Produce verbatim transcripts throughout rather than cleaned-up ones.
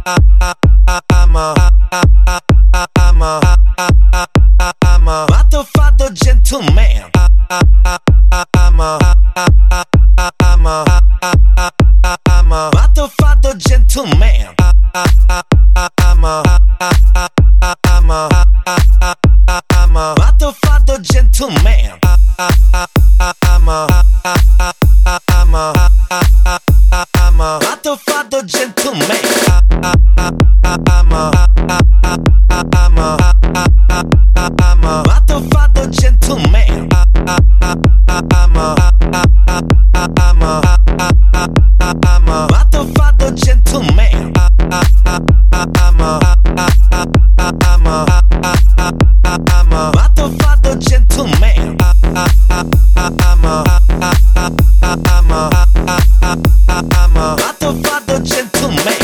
I'm a, I'm a, I'm a motherfucker gentleman. I'm a, I'm a, I'm a motherfucker gentleman. I'm a, I'm a, I'm a motherfucker gentleman. I'm a, I'm a, I'm a motherfucker gentleman. I'm a, I'm a, I'm a motherfucker gentleman. I'm a, I'm a, I'm a motherfucker gentleman. I'm a, I'm a, I'm a motherfucker gentleman. I'm a, I'm a, I'm a motherfucker gentleman.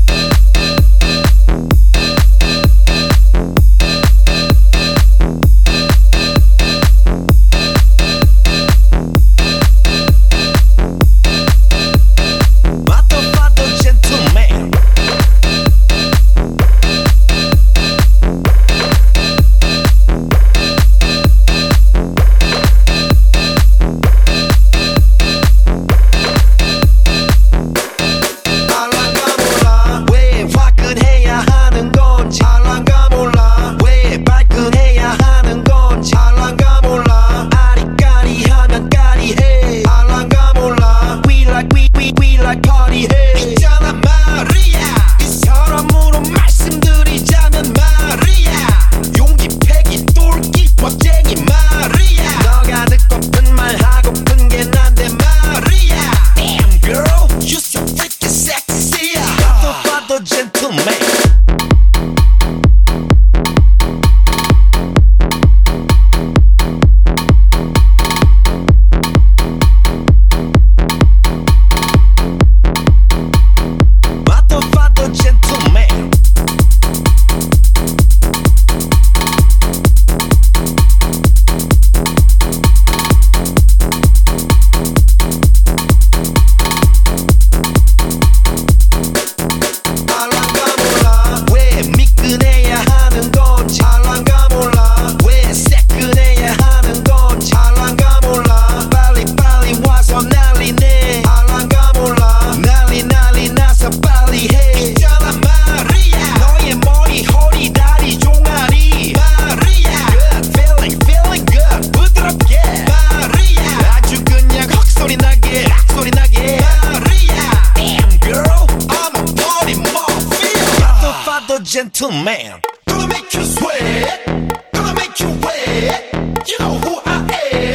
Gentleman, gonna make you sweat, gonna make you wet. You know who I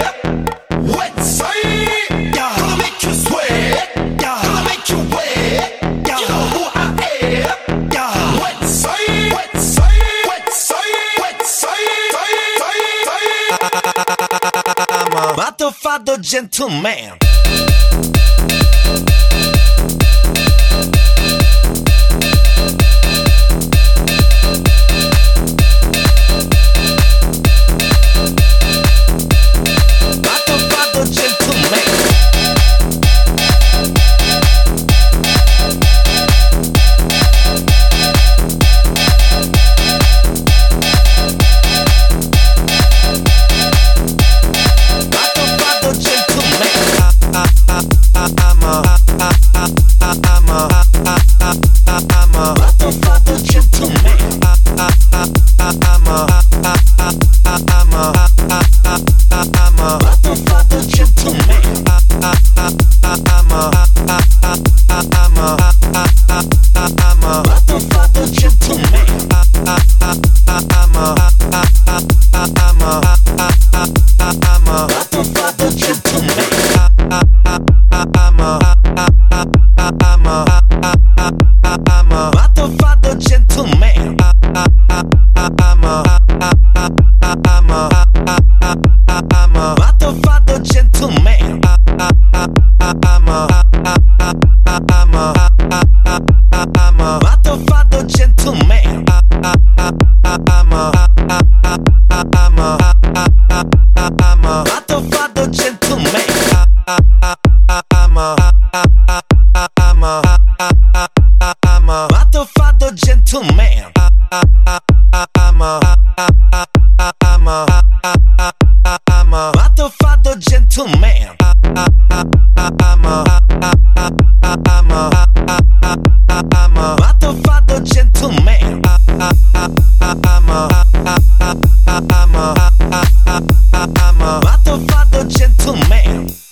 am. Wet side, yeah. Gonna make you sweat, yeah. Gonna make you wet. Yeah. You know who I am. Yeah. Wet side, wet side, wet side, wet side, side, side. I'm a motherfucker gentleman. I'm a motherfucker I'm a, I'm a matto fatto gentleman.